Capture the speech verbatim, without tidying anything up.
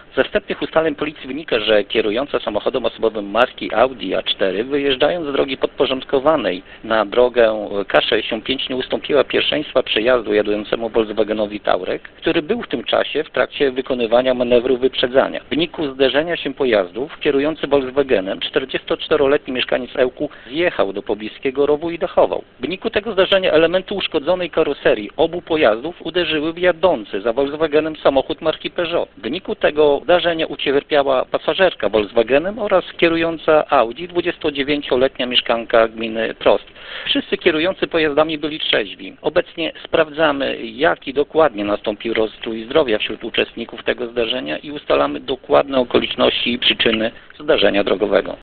Ze wstępnych ustaleń policji wynika, że kierująca samochodem osobowym marki Audi A cztery, wyjeżdżając z drogi podporządkowanej na drogę K sześćdziesiąt pięć, nie ustąpiła pierwszeństwa przejazdu jadącemu Volkswagenowi Touareg, który był w tym czasie w trakcie wykonywania manewru wyprzedzania. W wyniku zderzenia się pojazdów kierujący Volkswagenem czterdziestoczteroletni mieszkaniec Ełku zjechał do pobliskiego rowu i dachował. W wyniku tego zdarzenia elementy uszkodzonej karoserii obu pojazdów uderzyły w jadący za Volkswagenem samochód marki Peugeot. W wyniku tego zdarzenia ucierpiała pasażerka Volkswagenem oraz kierująca Audi, dwudziestodziewięcioletnia mieszkanka gminy Prost. Wszyscy kierujący pojazdami byli trzeźwi. Obecnie sprawdzamy, jaki dokładnie nastąpił rozstrój zdrowia wśród uczestników tego zdarzenia i ustalamy dokładne okoliczności i przyczyny zdarzenia drogowego.